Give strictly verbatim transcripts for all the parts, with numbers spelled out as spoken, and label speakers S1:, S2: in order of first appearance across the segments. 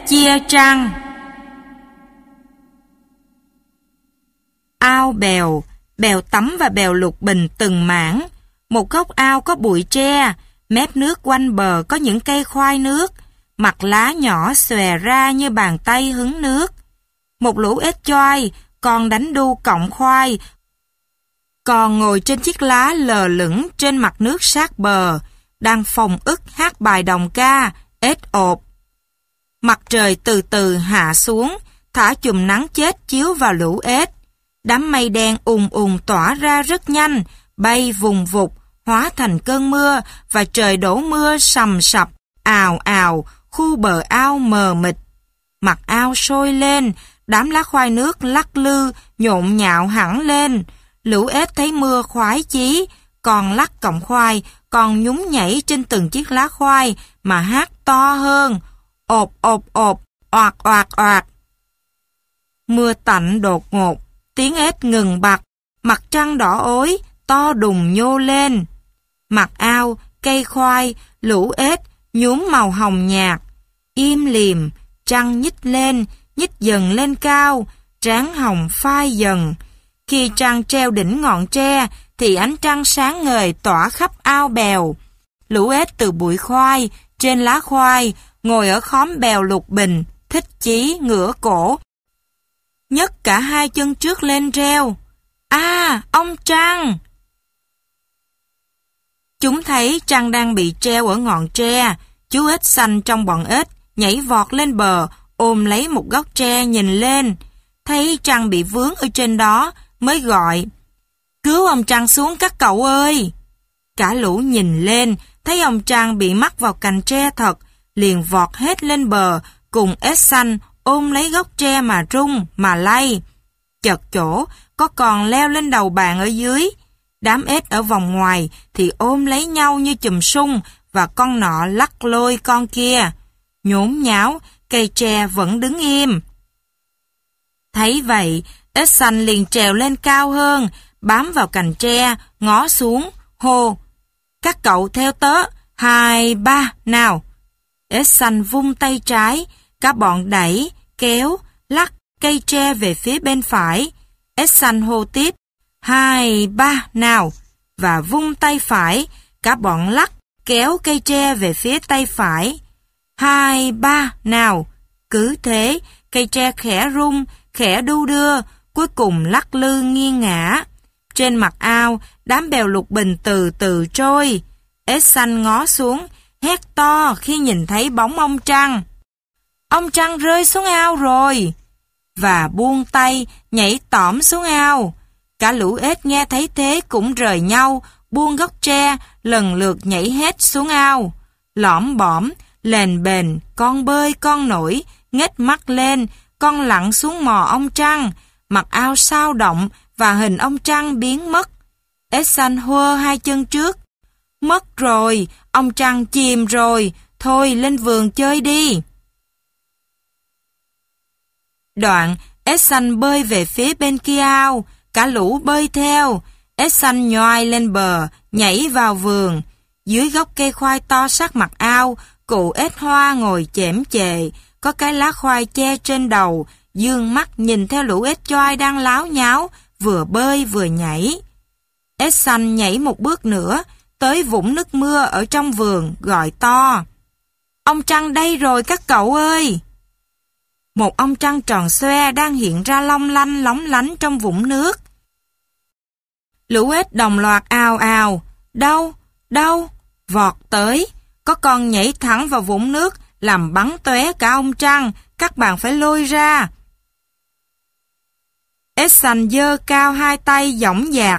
S1: chia trăng. Ao bèo, bèo tắm và bèo lục bình từng mảng. Một góc ao có bụi tre, mép nước quanh bờ có những cây khoai nước, mặt lá nhỏ xòe ra như bàn tay hứng nước. Một lũ ếch choai còn đánh đu cọng khoai, còn ngồi trên chiếc lá lờ lửng trên mặt nước sát bờ, đang phòng ức hát bài đồng ca, ếch ộp. Mặt trời từ từ hạ xuống, thả chùm nắng chết chiếu vào lũ ếch. Đám mây đen ùn ùn tỏa ra rất nhanh, bay vùng vụt, hóa thành cơn mưa, và trời đổ mưa sầm sập, ào ào, khu bờ ao mờ mịt. Mặt ao sôi lên, đám lá khoai nước lắc lư, nhộn nhạo hẳn lên. Lũ ếch thấy mưa khoái chí, còn lắc cọng khoai, còn nhún nhảy trên từng chiếc lá khoai mà hát to hơn. Ộp ộp ộp, oạt oạt oạt. Mưa tạnh đột ngột, tiếng ếch ngừng bặt, mặt trăng đỏ ối, to đùng nhô lên. Mặt ao, cây khoai, lũ ếch nhuốm màu hồng nhạt. Im lìm, trăng nhích lên, nhích dần lên cao, trán hồng phai dần. Khi trăng treo đỉnh ngọn tre, thì ánh trăng sáng ngời tỏa khắp ao bèo. Lũ ếch từ bụi khoai, trên lá khoai, ngồi ở khóm bèo lục bình, thích chí ngửa cổ, nhấc cả hai chân trước lên reo. À, ông trăng! Chúng thấy trăng đang bị treo ở ngọn tre. Chú ếch xanh trong bọn ếch nhảy vọt lên bờ, ôm lấy một gốc tre nhìn lên. Thấy trăng bị vướng ở trên đó, mới gọi: Cứu ông trăng xuống các cậu ơi! Cả lũ nhìn lên, thấy ông trăng bị mắc vào cành tre thật, liền vọt hết lên bờ, cùng ếch xanh ôm lấy gốc tre mà rung, mà lay. Chật chỗ, có còn leo lên đầu bạn ở dưới. Đám ếch ở vòng ngoài thì ôm lấy nhau như chùm sung, và con nọ lắc lôi con kia. Nhốn nháo, cây tre vẫn đứng im. Thấy vậy, ếch xanh liền trèo lên cao hơn, bám vào cành tre, ngó xuống, hô: Các cậu theo tớ, hai, ba, nào! Ếch xanh vung tay trái, cả bọn đẩy, kéo, lắc cây tre về phía bên phải. Ếch xanh hô tiếp: Hai, ba, nào! Và vung tay phải, cả bọn lắc, kéo cây tre về phía tay phải. Hai, ba, nào! Cứ thế, cây tre khẽ rung, khẽ đu đưa, cuối cùng lắc lư nghiêng ngã. Trên mặt ao, đám bèo lục bình từ từ trôi. Ếch xanh ngó xuống, hét to khi nhìn thấy bóng ông trăng. Ông trăng rơi xuống ao rồi! Và buông tay, nhảy tỏm xuống ao. Cả lũ ếch nghe thấy thế cũng rời nhau, buông gốc tre, lần lượt nhảy hết xuống ao. Lõm bõm, lềnh bềnh, con bơi con nổi, nghếch mắt lên, con lặn xuống mò ông trăng. Mặt ao sao động và hình ông trăng biến mất. Ếch xanh hơ hai chân trước. Mất rồi, ông trăng chìm rồi, thôi lên vườn chơi đi. Đoạn, ếch xanh bơi về phía bên kia ao, cả lũ bơi theo. Ếch xanh nhoai lên bờ, nhảy vào vườn. Dưới gốc cây khoai to sát mặt ao, cụ ếch hoa ngồi chễm chệ, có cái lá khoai che trên đầu, dương mắt nhìn theo lũ ếch choai đang láo nháo, vừa bơi vừa nhảy. Ếch xanh nhảy một bước nữa, tới vũng nước mưa ở trong vườn, gọi to: Ông trăng đây rồi các cậu ơi! Một ông trăng tròn xoe đang hiện ra long lanh lóng lánh trong vũng nước. Lũ ếch đồng loạt ào ào: Đâu? Đâu? Vọt tới. Có con nhảy thẳng vào vũng nước, làm bắn tóe cả ông trăng, các bạn phải lôi ra. Ếch xanh giơ cao hai tay dõng dạc: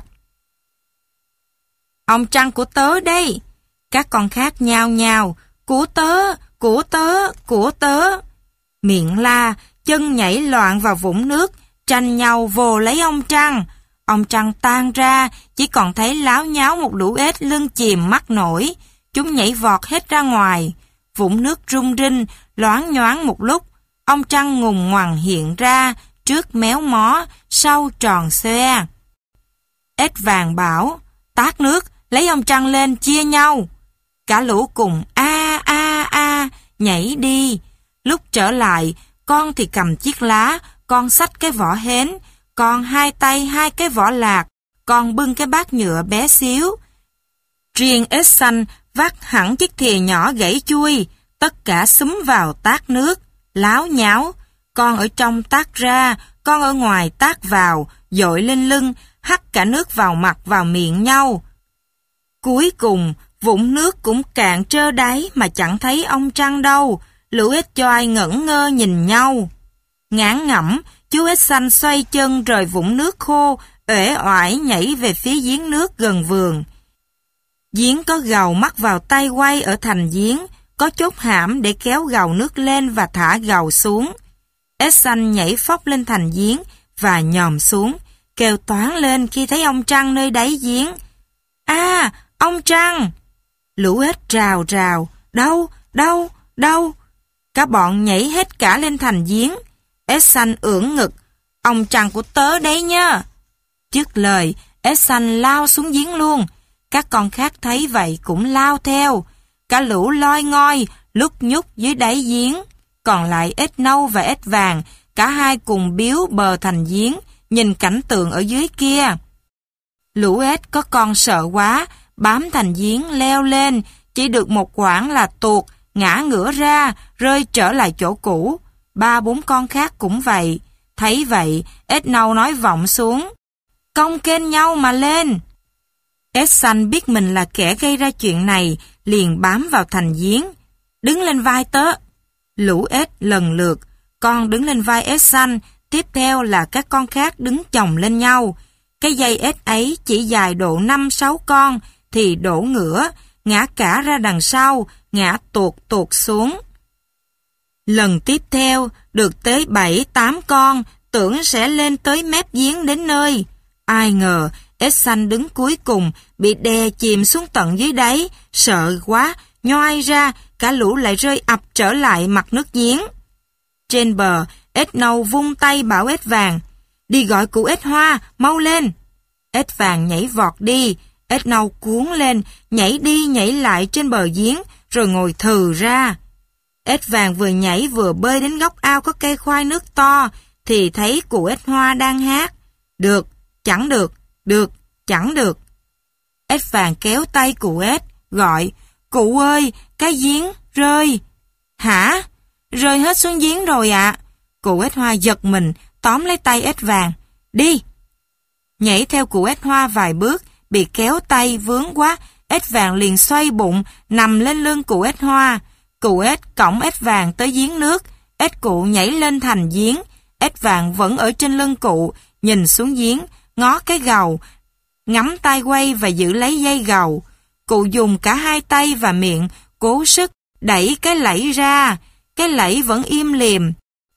S1: Ông trăng của tớ đây! Các con khác nhao nhao: Của tớ! Của tớ! Của tớ! Miệng la, chân nhảy loạn vào vũng nước, tranh nhau vồ lấy ông trăng. Ông trăng tan ra, chỉ còn thấy láo nháo một lũ ếch lưng chìm mắt nổi. Chúng nhảy vọt hết ra ngoài. Vũng nước rung rinh, loáng nhoáng một lúc. Ông trăng ngùng ngoằng hiện ra, trước méo mó, sau tròn xoe. Ếch vàng bảo: Tát nước, lấy ông trăng lên chia nhau. Cả lũ cùng a a a nhảy đi. Lúc trở lại, con thì cầm chiếc lá, con xách cái vỏ hến, con hai tay hai cái vỏ lạc, con bưng cái bát nhựa bé xíu. Riêng ếch xanh vắt hẳn chiếc thìa nhỏ gãy chui, tất cả xúm vào tát nước, láo nháo. Con ở trong tát ra, con ở ngoài tát vào, dội lên lưng, hắt cả nước vào mặt vào miệng nhau. Cuối cùng, vũng nước cũng cạn trơ đáy mà chẳng thấy ông Trăng đâu, lũ ếch choai ngẩn ngơ nhìn nhau. Ngán ngẩm, chú ếch xanh xoay chân rời vũng nước khô, uể oải nhảy về phía giếng nước gần vườn. Giếng có gầu mắc vào tay quay ở thành giếng, có chốt hãm để kéo gầu nước lên và thả gầu xuống. Ếch xanh nhảy phóc lên thành giếng và nhòm xuống, kêu toáng lên khi thấy ông Trăng nơi đáy giếng. À, ông Trăng! Lũ ếch rào rào, đâu, đâu, đâu? Cả bọn nhảy hết cả lên thành giếng. Ếch xanh ưỡn ngực, ông Trăng của tớ đấy nhá. Dứt lời, ếch xanh lao xuống giếng luôn. Các con khác thấy vậy cũng lao theo. Cả lũ loi ngoi, lúc nhúc dưới đáy giếng. Còn lại ếch nâu và ếch vàng, cả hai cùng biếu bờ thành giếng, nhìn cảnh tượng ở dưới kia. Lũ ếch có con sợ quá, bám thành giếng leo lên, chỉ được một quãng là tuột, ngã ngửa ra, rơi trở lại chỗ cũ. Ba bốn con khác cũng vậy. Thấy vậy, ếch nâu nói vọng xuống. Cong kênh nhau mà lên. Ếch xanh biết mình là kẻ gây ra chuyện này, liền bám vào thành giếng. Đứng lên vai tớ. Lũ ếch lần lượt, con đứng lên vai ếch xanh, tiếp theo là các con khác đứng chồng lên nhau. Cái dây ếch ấy chỉ dài độ năm sáu con, thì đổ ngửa, ngã cả ra đằng sau, ngã tuột tuột xuống. Lần tiếp theo, được tới bảy tám con, tưởng sẽ lên tới mép giếng đến nơi. Ai ngờ, ếch xanh đứng cuối cùng, bị đè chìm xuống tận dưới đáy, sợ quá, nhoai ra, cả lũ lại rơi ập trở lại mặt nước giếng. Trên bờ, ếch nâu vung tay bảo ếch vàng, đi gọi cụ ếch hoa, mau lên. Ếch vàng nhảy vọt đi, ếch nâu cuốn lên, nhảy đi nhảy lại trên bờ giếng, rồi ngồi thừ ra. Ếch vàng vừa nhảy vừa bơi đến góc ao có cây khoai nước to, thì thấy cụ ếch hoa đang hát. Được, chẳng được, được, chẳng được. Ếch vàng kéo tay cụ ếch, gọi, cụ ơi, cái giếng rơi. Hả? Rơi hết xuống giếng rồi ạ. À? Cụ ếch hoa giật mình, tóm lấy tay ếch vàng. Đi! Nhảy theo cụ ếch hoa vài bước, bị kéo tay vướng quá, ếch vàng liền xoay bụng, nằm lên lưng cụ ếch hoa. Cụ ếch cõng ếch vàng tới giếng nước, ếch cụ nhảy lên thành giếng, ếch vàng vẫn ở trên lưng cụ, nhìn xuống giếng, ngó cái gầu, ngắm tay quay và giữ lấy dây gầu. Cụ dùng cả hai tay và miệng, cố sức đẩy cái lẫy ra, cái lẫy vẫn im lìm.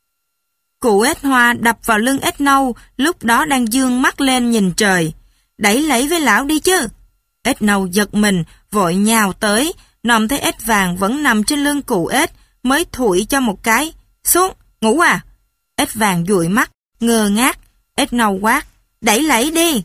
S1: Cụ ếch hoa đập vào lưng ếch nâu, lúc đó đang dương mắt lên nhìn trời. Đẩy lẫy với lão đi chứ. Ếch nâu giật mình, vội nhào tới, nòm thấy ếch vàng vẫn nằm trên lưng cụ ếch, mới thụi cho một cái. Xuống, ngủ à? Ếch vàng dụi mắt, ngơ ngác. Ếch nâu quát, đẩy lẫy đi.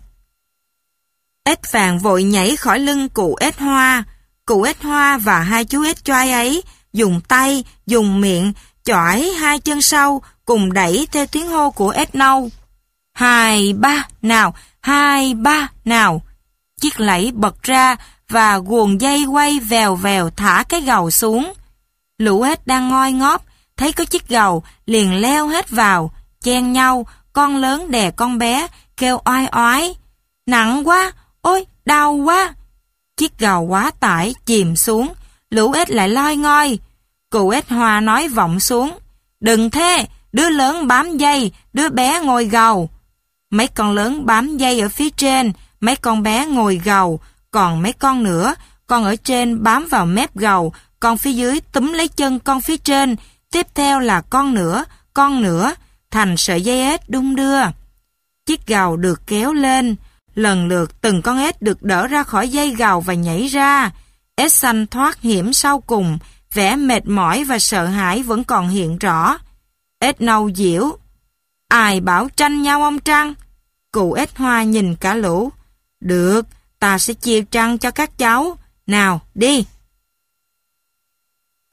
S1: Ếch vàng vội nhảy khỏi lưng cụ ếch hoa. Cụ ếch hoa và hai chú ếch choai ấy dùng tay, dùng miệng, chỏi hai chân sau, cùng đẩy theo tiếng hô của ếch nâu. Hai ba nào, hai ba nào. Chiếc lẫy bật ra và guồng dây quay vèo vèo thả cái gầu xuống. Lũ ếch đang ngoi ngóp, thấy có chiếc gầu, liền leo hết vào, chen nhau, con lớn đè con bé, kêu oai oái. Nặng quá, ôi, đau quá. Chiếc gầu quá tải, chìm xuống, lũ ếch lại loi ngoi. Cụ ếch hoa nói vọng xuống, đừng thế, đứa lớn bám dây, đứa bé ngồi gầu. Mấy con lớn bám dây ở phía trên, mấy con bé ngồi gầu, còn mấy con nữa, con ở trên bám vào mép gầu, con phía dưới túm lấy chân con phía trên, tiếp theo là con nữa, con nữa, thành sợi dây ếch đung đưa. Chiếc gầu được kéo lên, lần lượt từng con ếch được đỡ ra khỏi dây gầu và nhảy ra. Ếch xanh thoát hiểm sau cùng, vẻ mệt mỏi và sợ hãi vẫn còn hiện rõ. Ếch nâu giễu, ai bảo tranh nhau ông Trăng? Cụ ếch hoa nhìn cả lũ, được, ta sẽ chia trăng cho các cháu, nào đi.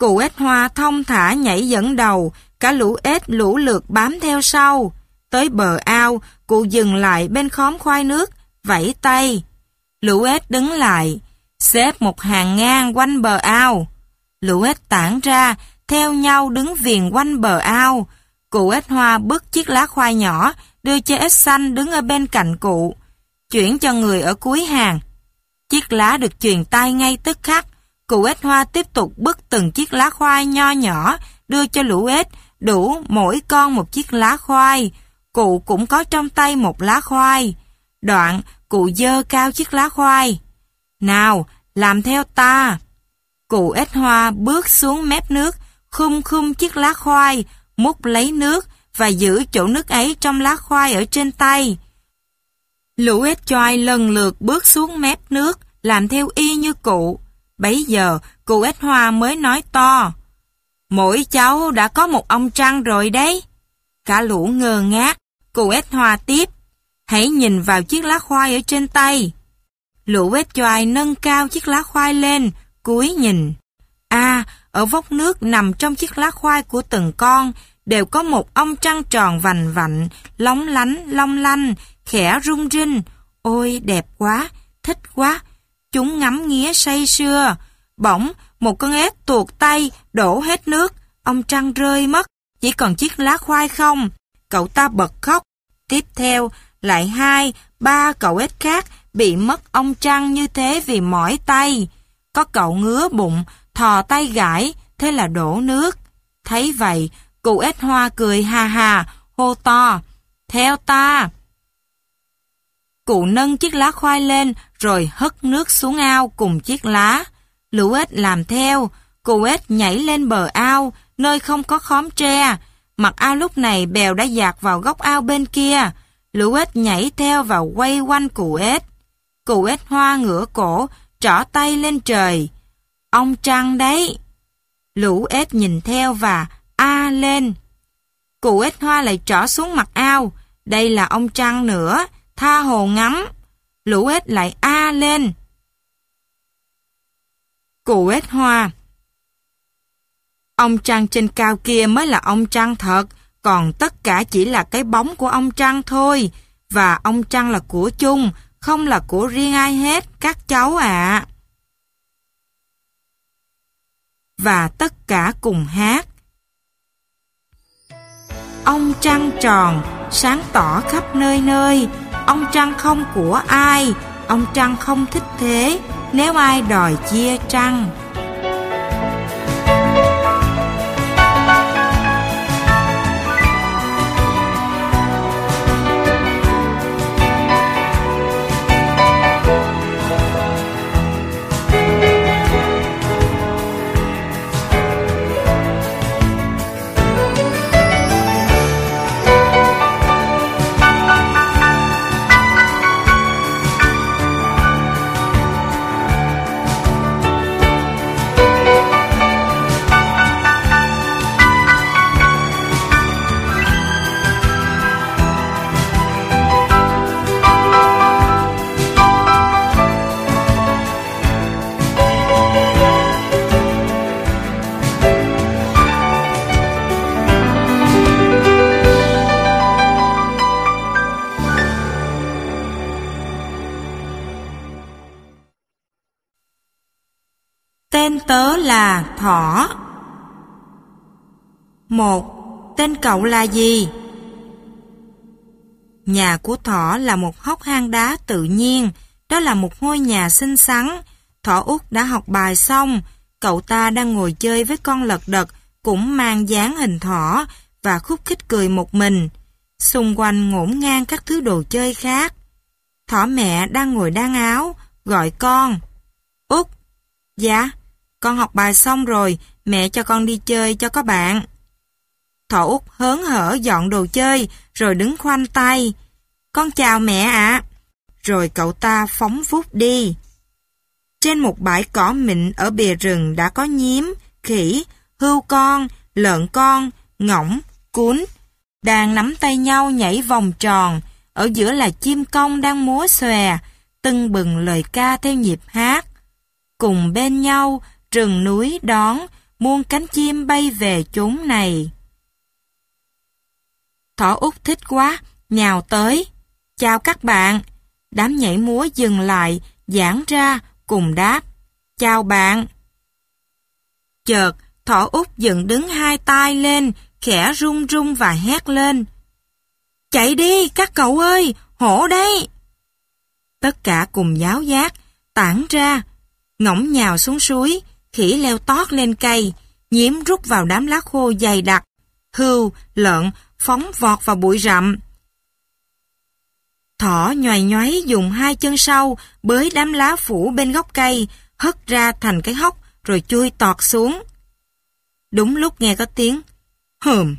S1: Cụ ếch hoa thong thả nhảy dẫn đầu, cả lũ ếch lũ lượt bám theo sau. Tới bờ ao, cụ dừng lại bên khóm khoai nước, vẫy tay. Lũ ếch đứng lại, xếp một hàng ngang quanh bờ ao. Lũ ếch tản ra, theo nhau đứng viền quanh bờ ao. Cụ ếch hoa bứt chiếc lá khoai nhỏ, đưa cho ếch xanh đứng ở bên cạnh cụ, chuyển cho người ở cuối hàng. Chiếc lá được truyền tay ngay tức khắc. Cụ ếch hoa tiếp tục bứt từng chiếc lá khoai nho nhỏ, đưa cho lũ ếch, đủ mỗi con một chiếc lá khoai. Cụ cũng có trong tay một lá khoai. Đoạn, cụ giơ cao chiếc lá khoai. Nào, làm theo ta. Cụ ếch hoa bước xuống mép nước, khum khum chiếc lá khoai, múc lấy nước và giữ chỗ nước ấy trong lá khoai ở trên tay. Lũ ếch choai lần lượt bước xuống mép nước, làm theo y như cụ. Bấy giờ, cụ ếch hoa mới nói to. Mỗi cháu đã có một ông trăng rồi đấy. Cả lũ ngơ ngác. Cụ ếch hoa tiếp. Hãy nhìn vào chiếc lá khoai ở trên tay. Lũ ếch choai nâng cao chiếc lá khoai lên, cúi nhìn. À, ở vốc nước nằm trong chiếc lá khoai của từng con, đều có một ông trăng tròn vành vạnh, lóng lánh, long lanh, khẽ rung rinh. Ôi, đẹp quá, thích quá. Chúng ngắm nghía say sưa. Bỗng, một con ếch tuột tay, đổ hết nước. Ông trăng rơi mất, chỉ còn chiếc lá khoai không. Cậu ta bật khóc. Tiếp theo, lại hai, ba cậu ếch khác bị mất ông trăng như thế vì mỏi tay. Có cậu ngứa bụng, thò tay gãi, thế là đổ nước. Thấy vậy, cụ ếch hoa cười ha ha, hô to. Theo ta. Cụ nâng chiếc lá khoai lên, rồi hất nước xuống ao cùng chiếc lá. Lũ ếch làm theo. Cụ ếch nhảy lên bờ ao, nơi không có khóm tre. Mặt ao lúc này bèo đã dạt vào góc ao bên kia. Lũ ếch nhảy theo và quay quanh cụ ếch. Cụ ếch hoa ngửa cổ, trỏ tay lên trời. Ông trăng đấy. Lũ ếch nhìn theo và a lên. Cụ ếch hoa lại trỏ xuống mặt ao. Đây là ông trăng nữa, tha hồ ngắm. Lũ ếch lại a lên. Cụ ếch hoa. Ông trăng trên cao kia mới là ông trăng thật, còn tất cả chỉ là cái bóng của ông trăng thôi. Và ông trăng là của chung, không là của riêng ai hết, các cháu ạ. Và tất cả cùng hát. Ông trăng tròn, sáng tỏ khắp nơi nơi. Ông trăng không của ai, ông trăng không thích thế, nếu ai đòi chia trăng. Tên tớ là Thỏ. Một. Tên cậu là gì? Nhà của Thỏ là một hốc hang đá tự nhiên. Đó là một ngôi nhà xinh xắn. Thỏ út đã học bài xong. Cậu ta đang ngồi chơi với con lật đật, cũng mang dáng hình thỏ, và khúc khích cười một mình. Xung quanh ngổn ngang các thứ đồ chơi khác. Thỏ mẹ đang ngồi đan áo, gọi con. Út. Dạ. Con học bài xong rồi, mẹ cho con đi chơi cho có bạn. Thỏ út hớn hở dọn đồ chơi, rồi đứng khoanh tay. Con chào mẹ ạ. Rồi cậu ta phóng vút đi. Trên một bãi cỏ mịn ở bìa rừng đã có nhím, khỉ, hươu con, lợn con, ngỗng, cún. Đang nắm tay nhau nhảy vòng tròn, ở giữa là chim công đang múa xòe, tưng bừng lời ca theo nhịp hát. Cùng bên nhau, rừng núi đón, muôn cánh chim bay về chốn này. Thỏ Út thích quá, nhào tới. Chào các bạn. Đám nhảy múa dừng lại, giãn ra, cùng đáp. Chào bạn. Chợt, Thỏ Út dựng đứng hai tay lên, khẽ rung rung và hét lên. Chạy đi, các cậu ơi, hổ đấy. Tất cả cùng giáo giác, tản ra. Ngỗng nhào xuống suối, khỉ leo tót lên cây, Nhiễm rút vào đám lá khô dày đặc. Hươu, lợn, phóng vọt vào bụi rậm. Thỏ nhoài nhoáy dùng hai chân sau, bới đám lá phủ bên gốc cây, hất ra thành cái hốc, rồi chui tọt xuống. Đúng lúc nghe có tiếng hừm.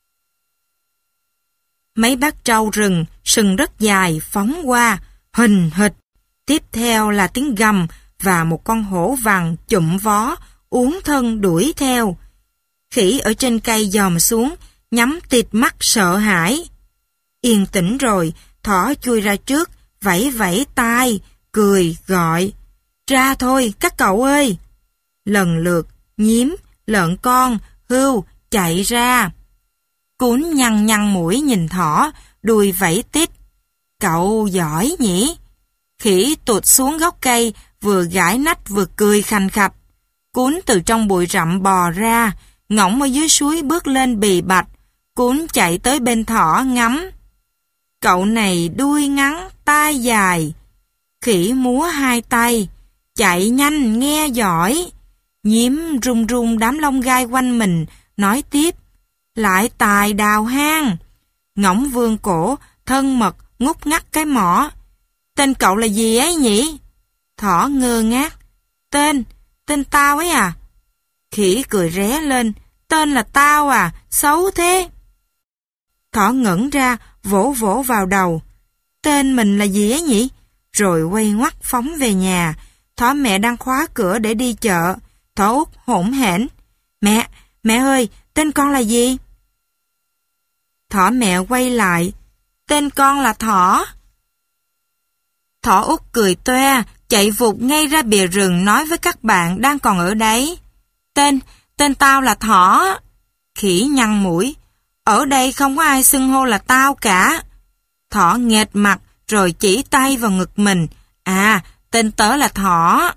S1: Mấy bác trâu rừng, sừng rất dài, phóng qua, huỳnh hịch. Tiếp theo là tiếng gầm và một con hổ vàng chụm vó, uốn thân đuổi theo. Khỉ ở trên cây dòm xuống, nhắm tịt mắt sợ hãi. Yên tĩnh rồi, thỏ chui ra trước, vẫy vẫy tai, cười, gọi. Ra thôi, các cậu ơi! Lần lượt, nhím, lợn con, hươu, chạy ra. Cún nhăn nhăn mũi nhìn thỏ, đuôi vẫy tít. Cậu giỏi nhỉ? Khỉ tụt xuống gốc cây, vừa gãi nách vừa cười khành khạch. Cún từ trong bụi rậm bò ra, ngỗng ở dưới suối bước lên bì bạch. Cún chạy tới bên thỏ ngắm. Cậu này đuôi ngắn, tai dài. Khỉ múa hai tay, chạy nhanh nghe giỏi. Nhím rung rung đám lông gai quanh mình, nói tiếp. Lại tài đào hang. Ngỗng vươn cổ, thân mật, ngút ngắt cái mỏ. Tên cậu là gì ấy nhỉ? Thỏ ngơ ngác. Tên, tên tao ấy à? Khỉ cười ré lên. Tên là tao à, xấu thế. Thỏ ngẩn ra, vỗ vỗ vào đầu. Tên mình là gì ấy nhỉ? Rồi quay ngoắt phóng về nhà. Thỏ mẹ đang khóa cửa để đi chợ. Thỏ Út hỗn hển. Mẹ, mẹ ơi, tên con là gì? Thỏ mẹ quay lại. Tên con là Thỏ. Thỏ Út cười toe, chạy vụt ngay ra bìa rừng nói với các bạn đang còn ở đấy. Tên, tên tao là Thỏ. Khỉ nhăn mũi. Ở đây không có ai xưng hô là tao cả. Thỏ nghệt mặt rồi chỉ tay vào ngực mình. À, tên tớ là Thỏ.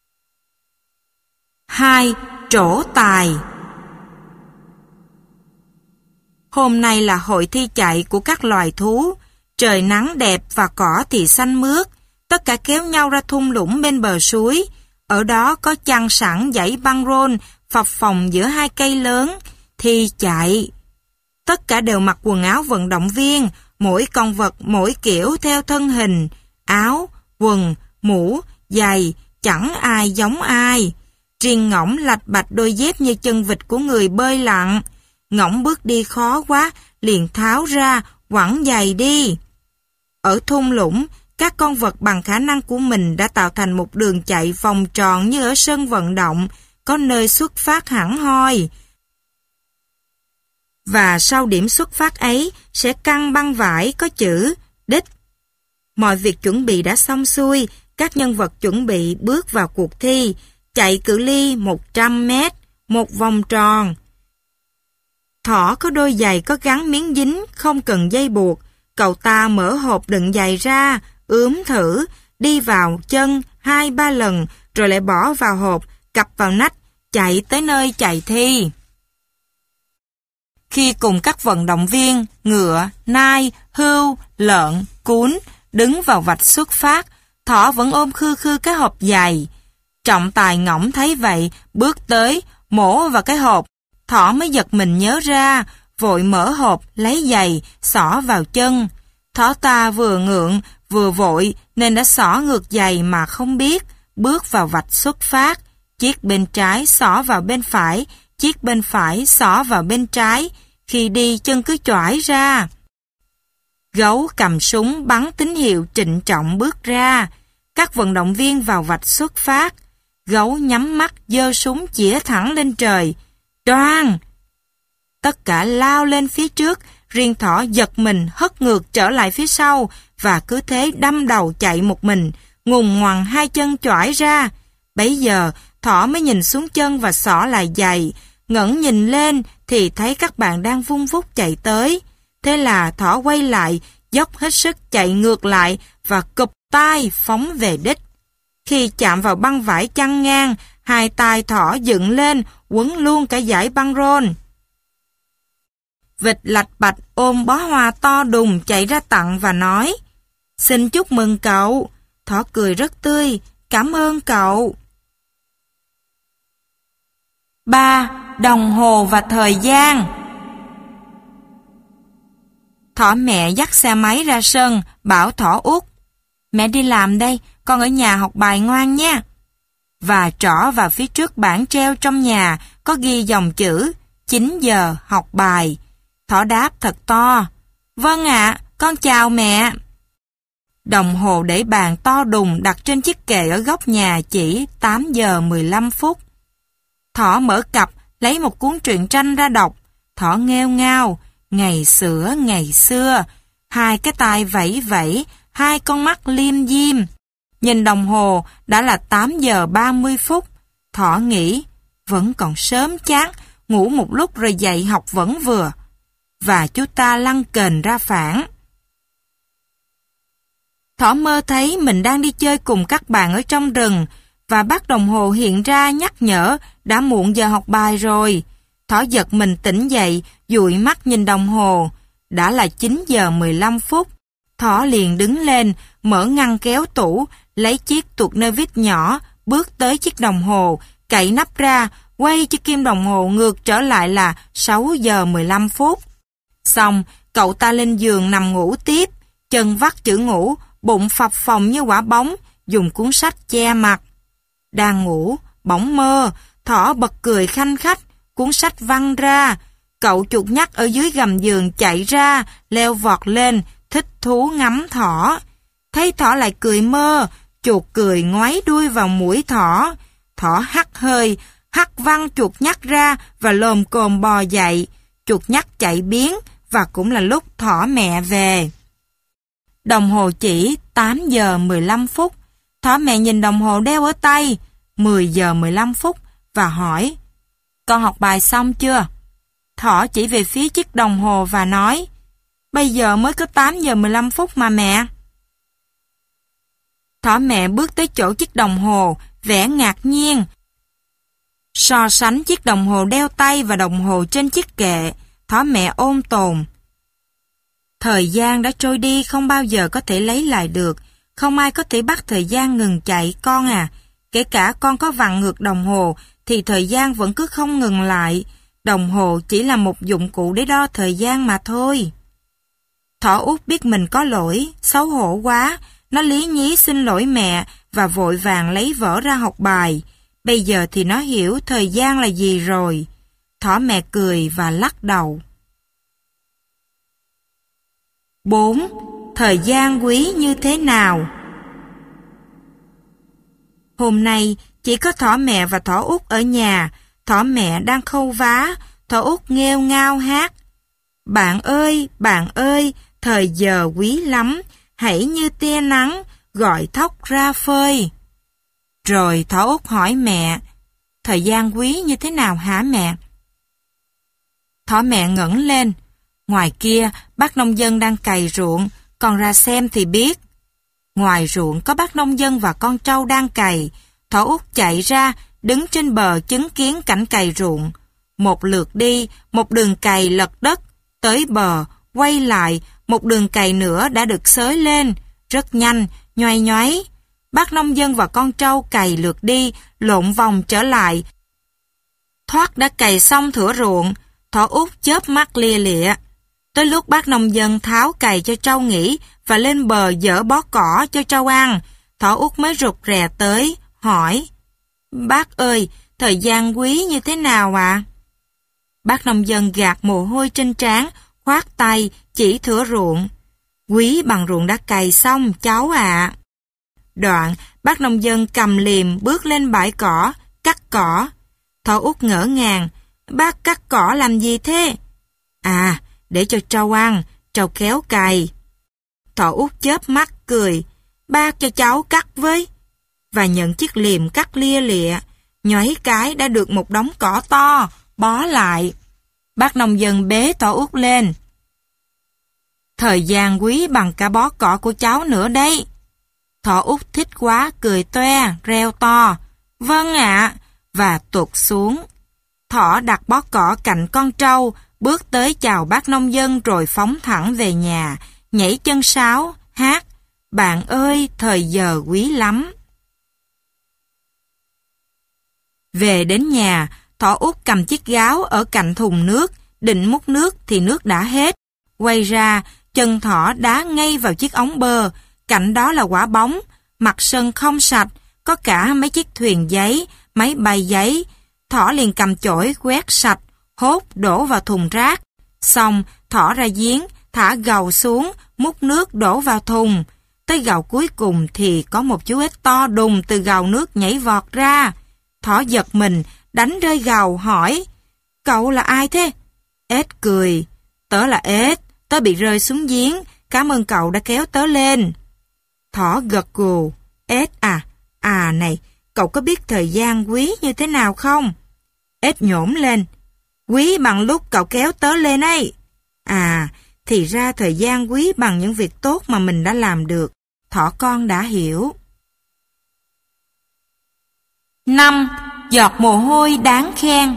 S1: Hai. Trổ tài. Hôm nay là hội thi chạy của các loài thú. Trời nắng đẹp và cỏ thì xanh mướt. Tất cả kéo nhau ra thung lũng bên bờ suối. Ở đó có chăn sẵn dãy băng rôn phập phồng giữa hai cây lớn. Thi chạy. Tất cả đều mặc quần áo vận động viên, mỗi con vật mỗi kiểu theo thân hình, áo, quần, mũ, giày, chẳng ai giống ai. Riêng Ngỗng lạch bạch đôi dép như chân vịt của người bơi lặn. Ngỗng bước đi khó quá, liền tháo ra, quẳng giày đi. Ở thung lũng, các con vật bằng khả năng của mình đã tạo thành một đường chạy vòng tròn như ở sân vận động, có nơi xuất phát hẳn hoi. Và sau điểm xuất phát ấy sẽ căng băng vải có chữ đích. Mọi việc chuẩn bị đã xong xuôi, các nhân vật chuẩn bị bước vào cuộc thi, chạy cự ly một trăm mét, một vòng tròn. Thỏ có đôi giày có gắn miếng dính, không cần dây buộc. Cậu ta mở hộp đựng giày ra, ướm thử, đi vào chân hai ba lần, rồi lại bỏ vào hộp, cặp vào nách, chạy tới nơi chạy thi. Khi cùng các vận động viên, ngựa, nai, hươu, lợn, cún đứng vào vạch xuất phát, Thỏ vẫn ôm khư khư cái hộp giày. Trọng tài Ngỗng thấy vậy, bước tới, mổ vào cái hộp. Thỏ mới giật mình nhớ ra, vội mở hộp, lấy giày, xỏ vào chân. Thỏ ta vừa ngượng, vừa vội, nên đã xỏ ngược giày mà không biết, bước vào vạch xuất phát. Chiếc bên trái xỏ vào bên phải, chiếc bên phải xỏ vào bên trái. Khi đi chân cứ choải ra. Gấu cầm súng bắn tín hiệu trịnh trọng bước ra. Các vận động viên vào vạch xuất phát. Gấu nhắm mắt giơ súng chĩa thẳng lên trời. Đoan! Tất cả lao lên phía trước, riêng Thỏ giật mình hất ngược trở lại phía sau và cứ thế đâm đầu chạy một mình, ngùng ngoằn hai chân choải ra. Bấy giờ Thỏ mới nhìn xuống chân và xỏ lại giày. Ngẩng nhìn lên thì thấy các bạn đang vung vút chạy tới. Thế là Thỏ quay lại, dốc hết sức chạy ngược lại và cụp tay phóng về đích. Khi chạm vào băng vải chăn ngang, hai tay Thỏ dựng lên, quấn luôn cả dải băng rôn. Vịt lạch bạch ôm bó hoa to đùng chạy ra tặng và nói: "Xin chúc mừng cậu." Thỏ cười rất tươi: "Cảm ơn cậu." ba. Đồng hồ và thời gian. Thỏ mẹ dắt xe máy ra sân, bảo Thỏ út: "Mẹ đi làm đây, con ở nhà học bài ngoan nha." Và trỏ vào phía trước bảng treo trong nhà có ghi dòng chữ chín giờ học bài. Thỏ đáp thật to: "Vâng ạ, con chào mẹ." Đồng hồ để bàn to đùng đặt trên chiếc kệ ở góc nhà chỉ tám giờ mười lăm phút. Thỏ mở cặp, lấy một cuốn truyện tranh ra đọc. Thỏ nghêu ngao: "Ngày xưa, ngày xưa." Hai cái tai vẫy vẫy, hai con mắt liêm diêm. Nhìn đồng hồ đã là tám giờ ba mươi phút. Thỏ nghĩ vẫn còn sớm chán, ngủ một lúc rồi dậy học vẫn vừa. Và chú ta lăn kềnh ra phản. Thỏ mơ thấy mình đang đi chơi cùng các bạn ở trong rừng và bát đồng hồ hiện ra nhắc nhở đã muộn giờ học bài rồi. Thỏ giật mình tỉnh dậy, dụi mắt nhìn đồng hồ. Đã là chín giờ mười lăm phút. Thỏ liền đứng lên, mở ngăn kéo tủ, lấy chiếc tuột nơ vít nhỏ, bước tới chiếc đồng hồ, cậy nắp ra, quay chiếc kim đồng hồ ngược trở lại là sáu giờ mười lăm phút. Xong, cậu ta lên giường nằm ngủ tiếp, chân vắt chữ ngủ, bụng phập phồng như quả bóng, dùng cuốn sách che mặt. Đang ngủ, bỗng mơ, Thỏ bật cười khanh khách, cuốn sách văng ra. Cậu chuột nhắt ở dưới gầm giường chạy ra, leo vọt lên, thích thú ngắm Thỏ. Thấy Thỏ lại cười mơ, chuột cười ngoáy đuôi vào mũi Thỏ. Thỏ hắt hơi, hắt văng chuột nhắt ra và lồm cồm bò dậy. Chuột nhắt chạy biến và cũng là lúc Thỏ mẹ về. Đồng hồ chỉ tám giờ mười lăm phút. Thỏ mẹ nhìn đồng hồ đeo ở tay, mười giờ mười lăm phút và hỏi: "Con học bài xong chưa?" Thỏ chỉ về phía chiếc đồng hồ và nói: "Bây giờ mới có tám giờ mười lăm phút mà mẹ." Thỏ mẹ bước tới chỗ chiếc đồng hồ, vẻ ngạc nhiên. So sánh chiếc đồng hồ đeo tay và đồng hồ trên chiếc kệ, Thỏ mẹ ôn tồn: "Thời gian đã trôi đi không bao giờ có thể lấy lại được. Không ai có thể bắt thời gian ngừng chạy con à. Kể cả con có vặn ngược đồng hồ thì thời gian vẫn cứ không ngừng lại. Đồng hồ chỉ là một dụng cụ để đo thời gian mà thôi." Thỏ út biết mình có lỗi, xấu hổ quá. Nó lý nhí xin lỗi mẹ và vội vàng lấy vở ra học bài. Bây giờ thì nó hiểu thời gian là gì rồi. Thỏ mẹ cười và lắc đầu. bốn. Thời gian quý như thế nào? Hôm nay chỉ có Thỏ mẹ và Thỏ út ở nhà. Thỏ mẹ đang khâu vá, Thỏ út nghêu ngao hát: "Bạn ơi, bạn ơi, thời giờ quý lắm, hãy như tia nắng, gọi thóc ra phơi." Rồi Thỏ út hỏi mẹ: "Thời gian quý như thế nào hả mẹ?" Thỏ mẹ ngẩng lên: "Ngoài kia, bác nông dân đang cày ruộng, con ra xem thì biết." Ngoài ruộng có bác nông dân và con trâu đang cày. Thỏ út chạy ra, đứng trên bờ chứng kiến cảnh cày ruộng. Một lượt đi, một đường cày lật đất, tới bờ, quay lại, một đường cày nữa đã được xới lên, rất nhanh, nhoay nhoáy. Bác nông dân và con trâu cày lượt đi, lộn vòng trở lại. Thoát đã cày xong thửa ruộng. Thỏ út chớp mắt lia lịa. Tới lúc bác nông dân tháo cày cho trâu nghỉ và lên bờ dỡ bó cỏ cho trâu ăn, Thỏ út mới rụt rè tới, hỏi: "Bác ơi, thời gian quý như thế nào ạ?" Bác nông dân gạt mồ hôi trên trán, khoát tay, chỉ thửa ruộng: "Quý bằng ruộng đã cày xong cháu ạ." Đoạn, bác nông dân cầm liềm bước lên bãi cỏ, cắt cỏ. Thỏ út ngỡ ngàng: "Bác cắt cỏ làm gì thế?" "À, để cho trâu ăn, trâu kéo cày." Thỏ út chớp mắt cười: "Bác cho cháu cắt với." Và nhận chiếc liềm cắt lia lịa. nhoáy cái đã được một đống cỏ to, bó lại. Bác nông dân bế Thỏ Út lên. Thời gian quý bằng cả bó cỏ của cháu nữa đấy. Thỏ Út thích quá, cười toe, reo to. Vâng ạ, và tuột xuống. Thỏ đặt bó cỏ cạnh con trâu, bước tới chào bác nông dân rồi phóng thẳng về nhà, nhảy chân sáo, hát. Bạn ơi, thời giờ quý lắm. Về đến nhà, Thỏ Út cầm chiếc gáo ở cạnh thùng nước, định múc nước thì nước đã hết. Quay ra, chân thỏ đá ngay vào chiếc ống bơ, cạnh đó là quả bóng, mặt sân không sạch, có cả mấy chiếc thuyền giấy, máy bay giấy. Thỏ liền cầm chổi quét sạch, hốt đổ vào thùng rác. Xong, thỏ ra giếng, thả gầu xuống, múc nước đổ vào thùng. Tới gầu cuối cùng thì có một chú ếch to đùng từ gầu nước nhảy vọt ra. Thỏ giật mình, đánh rơi gầu, hỏi, cậu là ai thế? Ếch cười, tớ là ếch, tớ bị rơi xuống giếng, cảm ơn cậu đã kéo tớ lên. Thỏ gật gù, ếch à, à này, cậu có biết thời gian quý như thế nào không? Ếch nhổm lên, quý bằng lúc cậu kéo tớ lên ấy. À, thì ra thời gian quý bằng những việc tốt mà mình đã làm được. Thỏ con đã hiểu. năm. Giọt mồ hôi đáng khen.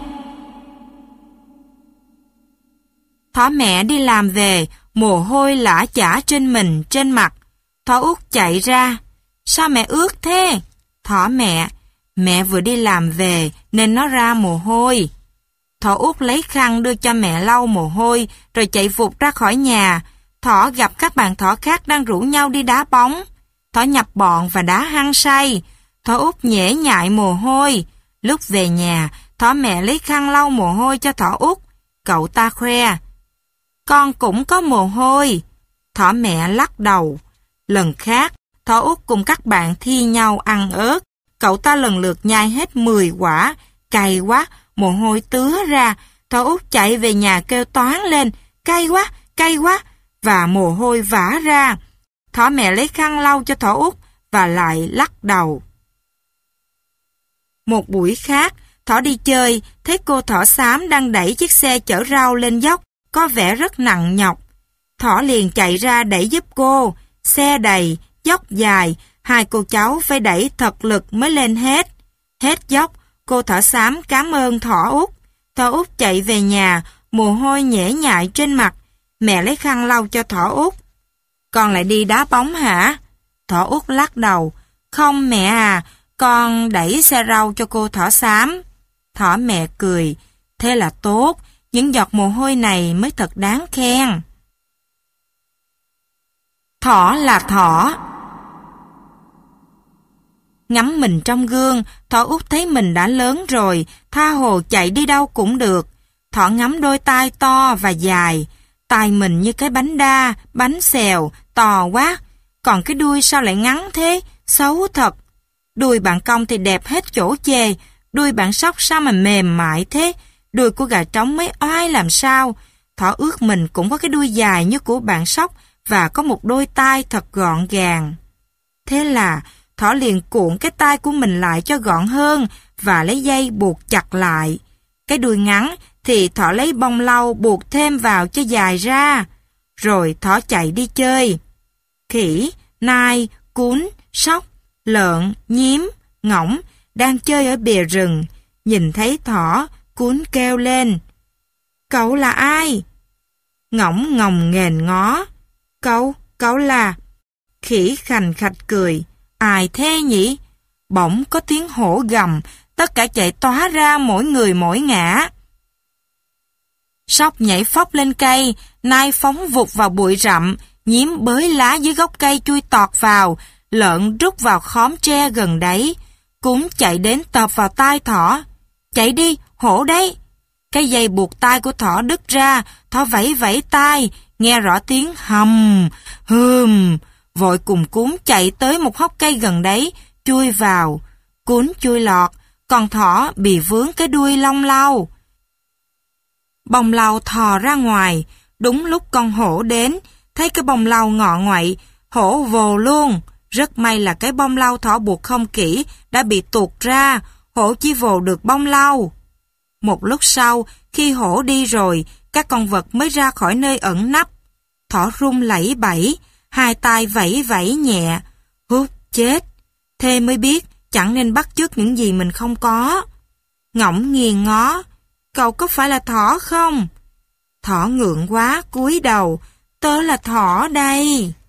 S1: Thỏ mẹ đi làm về, mồ hôi lã chả trên mình, trên mặt. Thỏ Út chạy ra. Sao mẹ ướt thế? Thỏ mẹ, mẹ vừa đi làm về nên nó ra mồ hôi. Thỏ Út lấy khăn đưa cho mẹ lau mồ hôi rồi chạy vụt ra khỏi nhà. Thỏ gặp các bạn thỏ khác đang rủ nhau đi đá bóng. Thỏ nhập bọn và đá hăng say. Thỏ Út nhễ nhại mồ hôi. Lúc về nhà, thỏ mẹ lấy khăn lau mồ hôi cho thỏ Út. Cậu ta khoe, con cũng có mồ hôi. Thỏ mẹ lắc đầu. Lần khác, thỏ Út cùng các bạn thi nhau ăn ớt. Cậu ta lần lượt nhai hết mười quả. Cay quá, mồ hôi tứa ra. Thỏ Út chạy về nhà kêu toáng lên, cay quá, cay quá, và mồ hôi vã ra. Thỏ mẹ lấy khăn lau cho thỏ Út và lại lắc đầu. Một buổi khác, thỏ đi chơi, thấy cô thỏ xám đang đẩy chiếc xe chở rau lên dốc, có vẻ rất nặng nhọc. Thỏ liền chạy ra đẩy giúp cô, xe đầy, dốc dài, hai cô cháu phải đẩy thật lực mới lên hết. Hết dốc, cô thỏ xám cảm ơn thỏ Út. Thỏ Út chạy về nhà, mồ hôi nhễ nhại trên mặt. Mẹ lấy khăn lau cho thỏ Út. Con lại đi đá bóng hả? Thỏ Út lắc đầu. Không mẹ à, con đẩy xe rau cho cô thỏ xám. Thỏ mẹ cười. Thế là tốt, những giọt mồ hôi này mới thật đáng khen. Thỏ là thỏ. Ngắm mình trong gương, thỏ Út thấy mình đã lớn rồi, tha hồ chạy đi đâu cũng được. Thỏ ngắm đôi tai to và dài, tai mình như cái bánh đa, bánh xèo, to quá. Còn cái đuôi sao lại ngắn thế, xấu thật. Đuôi bạn cong thì đẹp hết chỗ chê, đuôi bạn sóc sao mà mềm mại thế, đuôi của gà trống mới oai làm sao. Thỏ ước mình cũng có cái đuôi dài như của bạn sóc và có một đôi tai thật gọn gàng. Thế là thỏ liền cuộn cái tai của mình lại cho gọn hơn và lấy dây buộc chặt lại. Cái đuôi ngắn thì thỏ lấy bông lau buộc thêm vào cho dài ra. Rồi thỏ chạy đi chơi. Khỉ, nai, cún, sóc, lợn, nhím, ngỗng đang chơi ở bìa rừng. Nhìn thấy thỏ, cún kêu lên. Cậu là ai? Ngỗng ngồng nghềnh ngó. Cậu, cậu là... Khỉ khành khạch cười. Ai thế nhỉ? Bỗng có tiếng hổ gầm, tất cả chạy tóa ra mỗi người mỗi ngã. Sóc nhảy phóc lên cây, nai phóng vụt vào bụi rậm, nhím bới lá dưới gốc cây chui tọt vào, lợn rút vào khóm tre gần đấy. Cún chạy đến tọp vào tai thỏ. Chạy đi, hổ đấy. Cái dây buộc tai của thỏ đứt ra, thỏ vẫy vẫy tai, nghe rõ tiếng hầm, hừm, vội cùng cún chạy tới một hốc cây gần đấy, chui vào. Cún chui lọt, còn thỏ bị vướng cái đuôi long lau. Bông lau thò ra ngoài, đúng lúc con hổ đến, thấy cái bông lau ngọ ngoậy, hổ vồ luôn. Rất may là cái bông lau thỏ buộc không kỹ, đã bị tuột ra, hổ chỉ vồ được bông lau. Một lúc sau, khi hổ đi rồi, các con vật mới ra khỏi nơi ẩn nấp. Thỏ rung lẩy bẩy, hai tay vẫy vẫy nhẹ. Hút chết! Thê mới biết chẳng nên bắt chước những gì mình không có. Ngỗng nghiền ngó. Cậu có phải là thỏ không? Thỏ ngượng quá, cúi đầu. Tớ là thỏ đây.